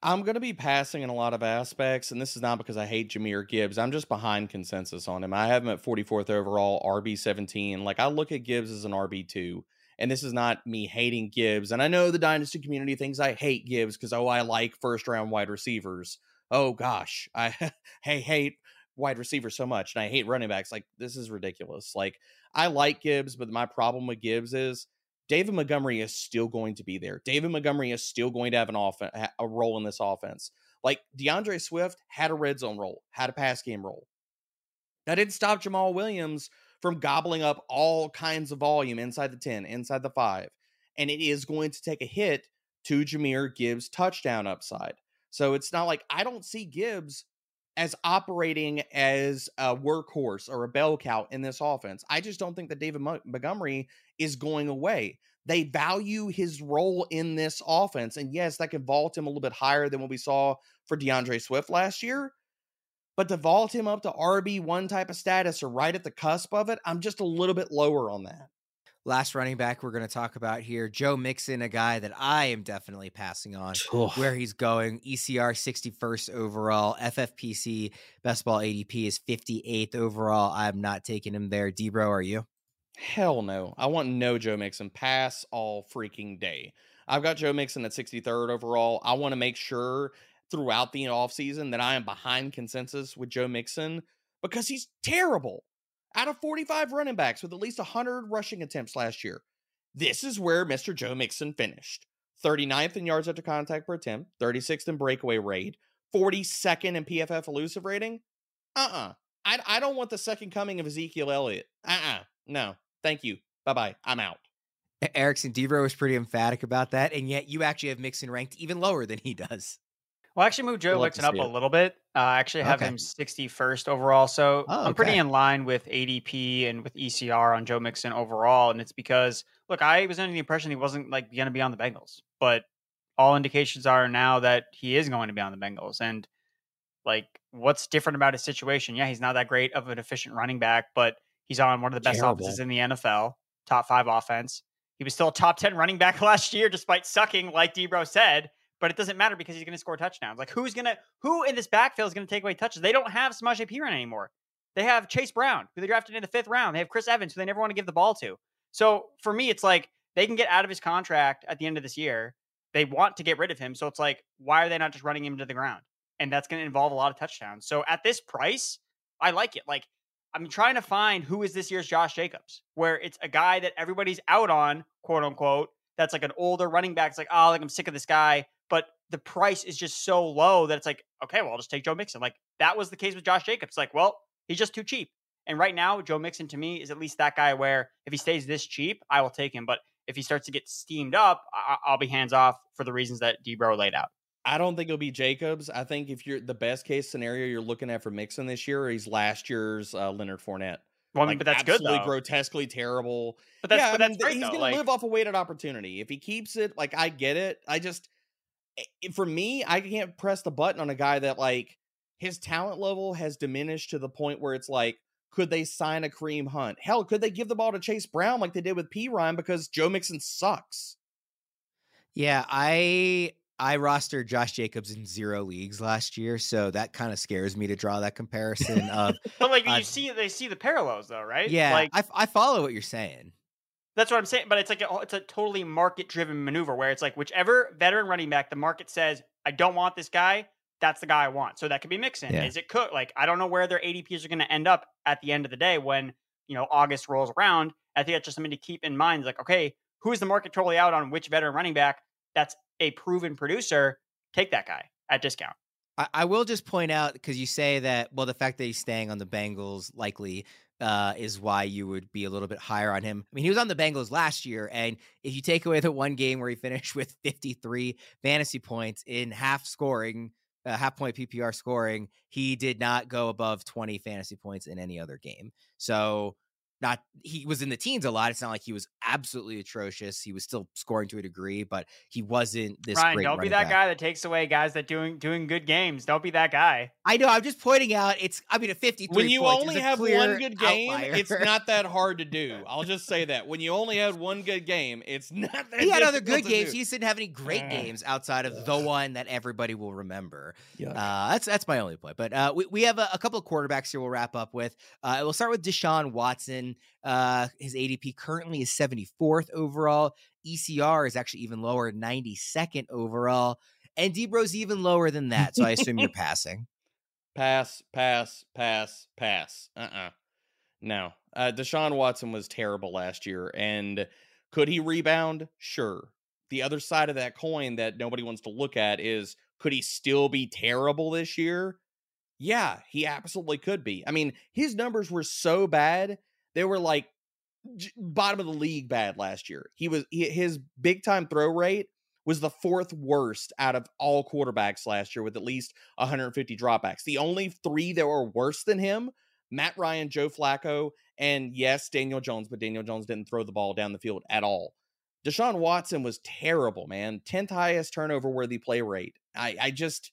I'm going to be passing in a lot of aspects, and this is not because I hate Jahmyr Gibbs. I'm just behind consensus on him. I have him at forty-fourth overall, R B seventeen. Like, I look at Gibbs as an R B two, and this is not me hating Gibbs. And I know the Dynasty community thinks I hate Gibbs because, oh, I like first-round wide receivers. Oh, gosh, I hey, hate wide receivers so much, and I hate running backs. Like, this is ridiculous. Like, I like Gibbs, but my problem with Gibbs is David Montgomery is still going to be there. David Montgomery is still going to have an off- a role in this offense. Like, DeAndre Swift had a red zone role, had a pass game role. That didn't stop Jamal Williams from gobbling up all kinds of volume inside the ten, inside the five. And it is going to take a hit to Jahmyr Gibbs' touchdown upside. So it's not like I don't see Gibbs as operating as a workhorse or a bell cow in this offense. I just don't think that David Montgomery is going away. They value his role in this offense. And yes, that could vault him a little bit higher than what we saw for DeAndre Swift last year. But to vault him up to R B one type of status or right at the cusp of it, I'm just a little bit lower on that. Last running back we're going to talk about here, Joe Mixon, a guy that I am definitely passing on oh. where he's going. E C R sixty-first overall, F F P C best ball A D P is fifty-eighth overall. I'm not taking him there. D-Bro, are you? Hell no. I want no Joe Mixon. Pass all freaking day. I've got Joe Mixon at sixty-third overall. I want to make sure throughout the offseason that I am behind consensus with Joe Mixon because he's terrible. Out of forty-five running backs with at least one hundred rushing attempts last year, this is where Mister Joe Mixon finished. thirty-ninth in yards after contact per attempt, thirty-sixth in breakaway rate, forty-second in P F F elusive rating. Uh-uh. I, I don't want the second coming of Ezekiel Elliott. Uh-uh. No. Thank you. Bye-bye. I'm out. Erickson, D-Bro was pretty emphatic about that, and yet you actually have Mixon ranked even lower than he does. Well, I actually moved Joe Mixon up it. a little bit. Uh, I actually have okay. him sixty-first overall. So oh, I'm pretty okay. in line with A D P and with E C R on Joe Mixon overall. And it's because, look, I was under the impression he wasn't like going to be on the Bengals. But all indications are now that he is going to be on the Bengals. And like, what's different about his situation? Yeah, he's not that great of an efficient running back, but he's on one of the best Terrible. offenses in the N F L, top five offense. He was still a top ten running back last year, despite sucking, like D-Bro said. But it doesn't matter because he's going to score touchdowns. Like, who's going to, who in this backfield is going to take away touches? They don't have Samaje Perine anymore. They have Chase Brown, who they drafted in the fifth round. They have Chris Evans, who they never want to give the ball to. So for me, it's like they can get out of his contract at the end of this year. They want to get rid of him. So it's like, why are they not just running him to the ground? And that's going to involve a lot of touchdowns. So at this price, I like it. Like, I'm trying to find who is this year's Josh Jacobs, where it's a guy that everybody's out on, quote unquote. That's like an older running back. It's like, oh, like I'm sick of this guy. But the price is just so low that it's like, okay, well, I'll just take Joe Mixon. Like, that was the case with Josh Jacobs. Like, well, he's just too cheap. And right now, Joe Mixon to me is at least that guy where if he stays this cheap, I will take him. But if he starts to get steamed up, I- I'll be hands off for the reasons that D-Bro laid out. I don't think it'll be Jacobs. I think if you're the best case scenario you're looking at for Mixon this year, he's last year's uh, Leonard Fournette. Well, I mean, like, but that's absolutely good, though. grotesquely terrible. But that's, yeah, but I that's mean, great, he's though. going like, to live off a weighted opportunity. If he keeps it, like, I get it. I just, for me, I can't press the button on a guy that, like, his talent level has diminished to the point where it's like, could they sign a Kareem Hunt? Hell, could they give the ball to Chase Brown like they did with Perine because Joe Mixon sucks? Yeah, I I rostered Josh Jacobs in zero leagues last year, so that kind of scares me to draw that comparison. Of, but like uh, you see, they see the parallels though, right? Yeah, like, I I follow what you're saying. That's what I'm saying, but it's like a, it's a totally market-driven maneuver where it's like whichever veteran running back the market says I don't want this guy, that's the guy I want. So that could be Mixon. Yeah. Is it Cook? Like I don't know where their A D Ps are going to end up at the end of the day when you know August rolls around. I think that's just something to keep in mind. Like okay, who is the market totally out on which veteran running back that's a proven producer? Take that guy at discount. I, I will just point out because you say that well, the fact that he's staying on the Bengals likely. Uh, is why you would be a little bit higher on him. I mean, he was on the Bengals last year, and if you take away the one game where he finished with fifty-three fantasy points in half scoring, uh, half point P P R scoring, he did not go above twenty fantasy points in any other game. So not he was in the teens a lot. It's not like he was absolutely atrocious. He was still scoring to a degree, but he wasn't this Ryan, great. Don't be that back. guy that takes away guys that doing doing good games. Don't be that guy. I know. I'm just pointing out. It's. I mean, a fifty-three. When you points only is a have clear one good game, outlier. it's not that hard to do. I'll just say that. When you only had one good game, it's not that. He had other good difficult to games. do. He just didn't have any great Uh, games outside of the one that everybody will remember. Yuck. Uh, that's that's my only point. But uh, we we have a, a couple of quarterbacks here. We'll wrap up with. Uh, we'll start with Deshaun Watson. Uh, his A D P currently is seventy-fourth overall. E C R is actually even lower, ninety-second overall. And Debro's even lower than that. So I assume you're passing. Pass, pass, pass, pass. Uh-uh. No. Uh, Deshaun Watson was terrible last year. And could he rebound? Sure. The other side of that coin that nobody wants to look at is, could he still be terrible this year? Yeah, he absolutely could be. I mean, his numbers were so bad. They were like j- bottom of the league bad last year. He was he, his big time throw rate was the fourth worst out of all quarterbacks last year with at least one hundred fifty dropbacks. The only three that were worse than him, Matt Ryan, Joe Flacco, and yes, Daniel Jones, but Daniel Jones didn't throw the ball down the field at all. Deshaun Watson was terrible, man. tenth highest turnover worthy play rate. I, I just,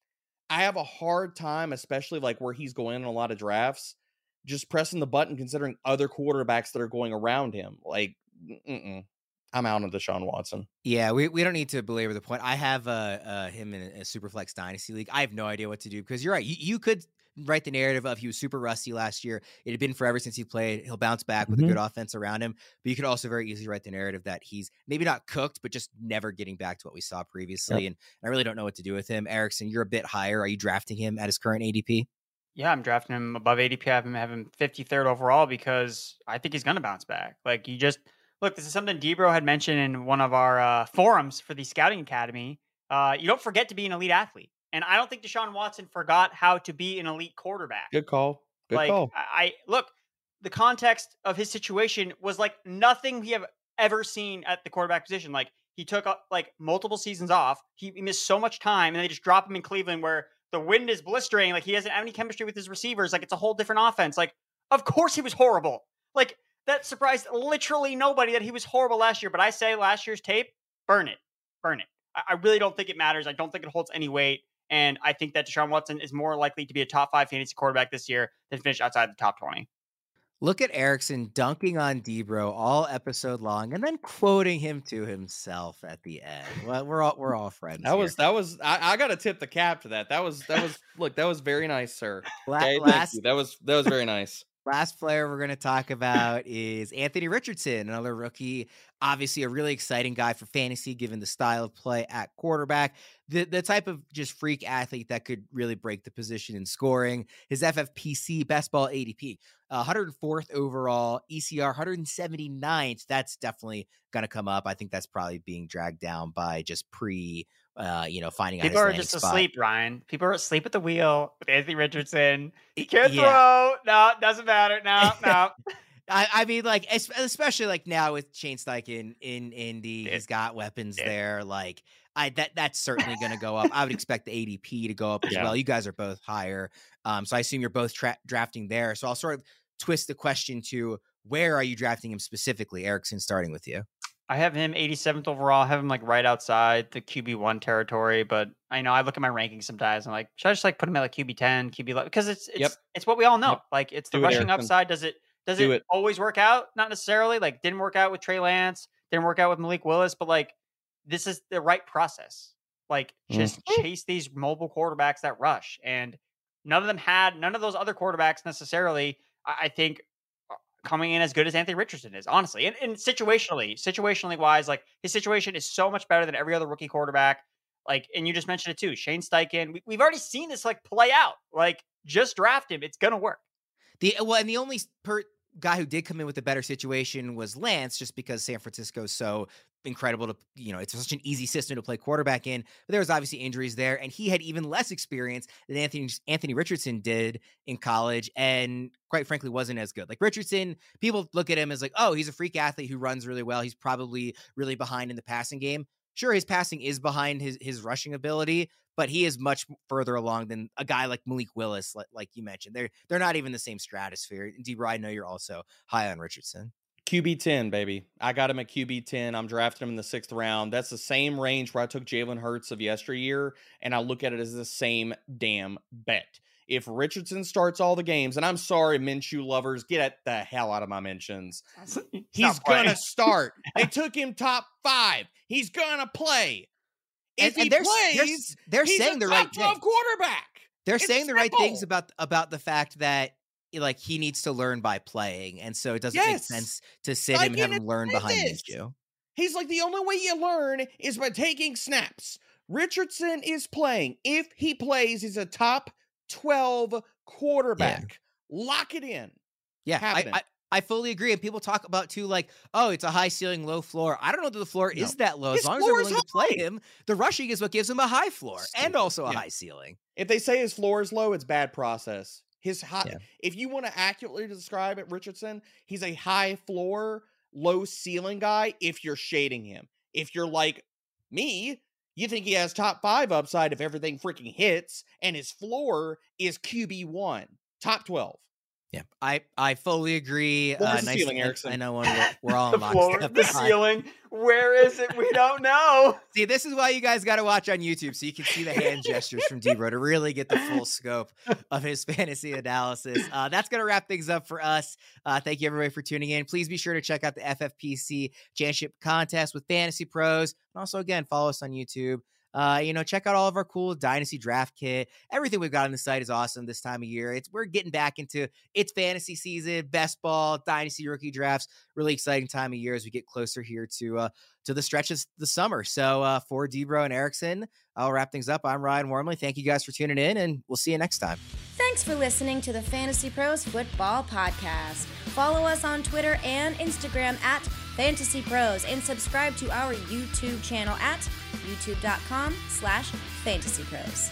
I have a hard time, especially like where he's going in a lot of drafts, just pressing the button considering other quarterbacks that are going around him. Like, mm-mm. I'm out on Deshaun Watson. Yeah, we, we don't need to belabor the point. I have uh, uh, him in a, a Superflex Dynasty League. I have no idea what to do because you're right. You, you could write the narrative of he was super rusty last year. It had been forever since he played. He'll bounce back with Mhm. a good offense around him. But you could also very easily write the narrative that he's maybe not cooked, but just never getting back to what we saw previously. Yep. And I really don't know what to do with him. Erickson, you're a bit higher. Are you drafting him at his current A D P? Yeah, I'm drafting him above A D P. I have him, have him fifty-third overall because I think he's going to bounce back. Like, you just look, this is something Debro had mentioned in one of our uh, forums for the Scouting Academy. Uh, you don't forget to be an elite athlete. And I don't think Deshaun Watson forgot how to be an elite quarterback. Good call. Good like, call. I, I look, the context of his situation was like nothing we have ever seen at the quarterback position. Like, he took up like multiple seasons off. He, he missed so much time, and they just drop him in Cleveland where the wind is blistering. Like, he doesn't have any chemistry with his receivers. Like, it's a whole different offense. Like, of course he was horrible. Like, that surprised literally nobody that he was horrible last year. But I say last year's tape, burn it. Burn it. I, I really don't think it matters. I don't think it holds any weight. And I think that Deshaun Watson is more likely to be a top five fantasy quarterback this year than finish outside the top twenty. Look at Erickson dunking on Debro all episode long and then quoting him to himself at the end. Well, we're all we're all friends. That here. was that was I, I gotta tip the cap to that. That was that was look, that was very nice, sir. La- Okay, thank last you. That was that was very nice. Last player we're going to talk about is Anthony Richardson, another rookie. Obviously, a really exciting guy for fantasy, given the style of play at quarterback. The the type of just freak athlete that could really break the position in scoring. His F F P C best ball A D P, uh, one hundred fourth overall, E C R one hundred seventy-ninth. That's definitely going to come up. I think that's probably being dragged down by just pre. Uh, you know, finding People out are his just landing spot. asleep, Ryan. People are asleep at the wheel with Anthony Richardson. He can't Yeah. throw. No, doesn't matter. No, no. I, I mean, like, es- especially like now with Shane Steichen in Indy, he's got weapons Yeah. there. Like, I that that's certainly going to go up. I would expect the A D P to go up as Yeah. well. You guys are both higher, um, so I assume you're both tra- drafting there. So I'll sort of twist the question to where are you drafting him specifically? Erickson, starting with you. I have him eighty-seventh overall. I have him like right outside the Q B one territory. But I know I look at my rankings sometimes. I'm like, should I just like put him at like Q B ten, Q B eleven? Because it's it's Yep. it's what we all know. Yep. Like, it's the Do it, rushing Erickson. upside. Does it does Do it, it. always work out? Not necessarily. Like, didn't work out with Trey Lance. Didn't work out with Malik Willis. But like, this is the right process. Like, just chase these mobile quarterbacks that rush. And none of them had none of those other quarterbacks necessarily. I, I think. Coming in as good as Anthony Richardson is, honestly. And, and situationally, situationally wise, like, his situation is so much better than every other rookie quarterback. Like, and you just mentioned it too, Shane Steichen. We, we've already seen this like play out. Like, just draft him. It's going to work. The well, and the only per guy who did come in with a better situation was Lance, just because San Francisco is so incredible to, you know, it's such an easy system to play quarterback in. But there was obviously injuries there, and he had even less experience than Anthony Anthony Richardson did in college, and quite frankly wasn't as good. Like, Richardson, people look at him as like, oh, he's a freak athlete who runs really well. He's probably really behind in the passing game. Sure, his passing is behind his his rushing ability, but he is much further along than a guy like Malik Willis, like, like you mentioned. They're they're not even the same stratosphere. D-Bro, I know you're also high on Richardson. Q B ten, baby. I got him at Q B ten. I'm drafting him in the sixth round. That's the same range where I took Jalen Hurts of yesteryear, and I look at it as the same damn bet. If Richardson starts all the games, and I'm sorry, Minshew lovers, get the hell out of my mentions. He's going to start. They took him top five. He's going to play. If and, and he they're, plays, they're, they're he's saying a the top right twelve thing. quarterback. They're it's saying the simple. right things about about the fact that like he needs to learn by playing, and so it doesn't yes. make sense to sit like him and have him learn behind Minshew. He's like, the only way you learn is by taking snaps. Richardson is playing. If he plays, he's a top twelve quarterback. Yeah. Lock it in. Yeah, I, I I fully agree. And people talk about too, like, oh, it's a high ceiling, low floor. I don't know that the floor no. is that low. His as long as they're willing to play him, the rushing is what gives him a high floor Stupid. and also a yeah. high ceiling. If they say his floor is low, it's bad process. His high, yeah. if you want to accurately describe it, Richardson, he's a high floor, low ceiling guy. If you're shading him, if you're like me, you think he has top five upside if everything freaking hits, and his floor is Q B one, top twelve. Yeah, I, I fully agree. Where's uh, the nice ceiling, Erickson? I know when we're, we're all the locked floor, up. The ceiling. Where is it? We don't know. See, this is why you guys got to watch on YouTube so you can see the hand gestures from D-Bro to really get the full scope of his fantasy analysis. Uh, that's going to wrap things up for us. Uh, thank you, everybody, for tuning in. Please be sure to check out the F F P C Championship Contest with Fantasy Pros. And also, again, follow us on YouTube. Uh, you know, check out all of our cool Dynasty draft kit. Everything we've got on the site is awesome this time of year. It's we're getting back into it's fantasy season, best ball, Dynasty rookie drafts. Really exciting time of year as we get closer here to uh, to the stretches the summer. So uh, for D-Bro and Erickson, I'll wrap things up. I'm Ryan Wormley. Thank you guys for tuning in, and we'll see you next time. Thanks for listening to the Fantasy Pros Football Podcast. Follow us on Twitter and Instagram at Fantasy Pros, and subscribe to our YouTube channel at youtube.com slash Fantasy Pros.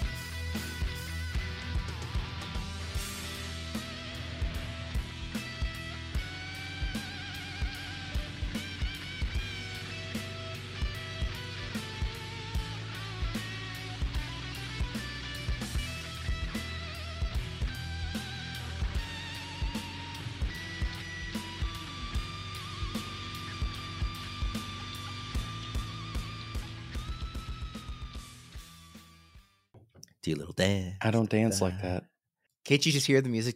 Do a little dance. I don't dance da. like that. Can't you just hear the music?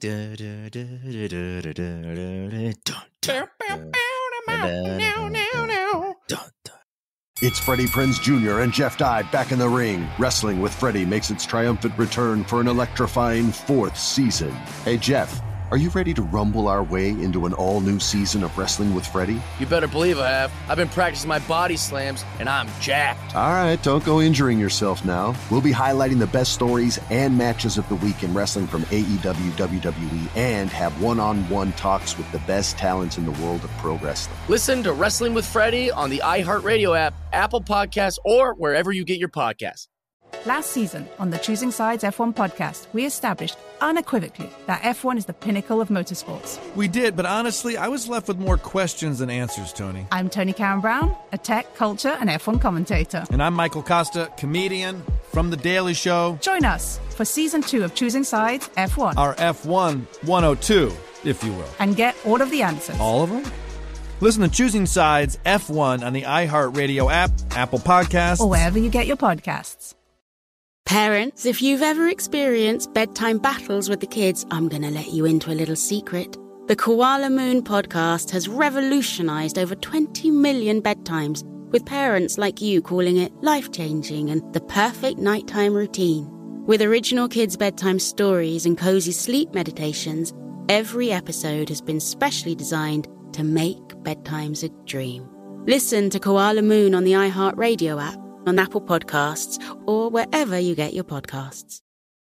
It's Freddie Prinze Junior and Jeff Dye back in the ring. Wrestling with Freddie makes its triumphant return for an electrifying fourth season. Hey, Jeff, are you ready to rumble our way into an all-new season of Wrestling with Freddie? You better believe I have. I've been practicing my body slams, and I'm jacked. All right, don't go injuring yourself now. We'll be highlighting the best stories and matches of the week in wrestling from A E W, W W E, and have one-on-one talks with the best talents in the world of pro wrestling. Listen to Wrestling with Freddie on the iHeartRadio app, Apple Podcasts, or wherever you get your podcasts. Last season on the Choosing Sides F one podcast, we established unequivocally that F one is the pinnacle of motorsports. We did, but honestly, I was left with more questions than answers, Tony. I'm Tony Karen Brown, a tech, culture, and F one commentator. And I'm Michael Costa, comedian from The Daily Show. Join us for season two of Choosing Sides F one. Our F one one oh two, if you will. And get all of the answers. All of them? Listen to Choosing Sides F one on the iHeartRadio app, Apple Podcasts, or wherever you get your podcasts. Parents, if you've ever experienced bedtime battles with the kids, I'm going to let you into a little secret. The Koala Moon podcast has revolutionized over twenty million bedtimes, with parents like you calling it life-changing and the perfect nighttime routine. With original kids' bedtime stories and cozy sleep meditations, every episode has been specially designed to make bedtimes a dream. Listen to Koala Moon on the iHeartRadio app, on Apple Podcasts, or wherever you get your podcasts.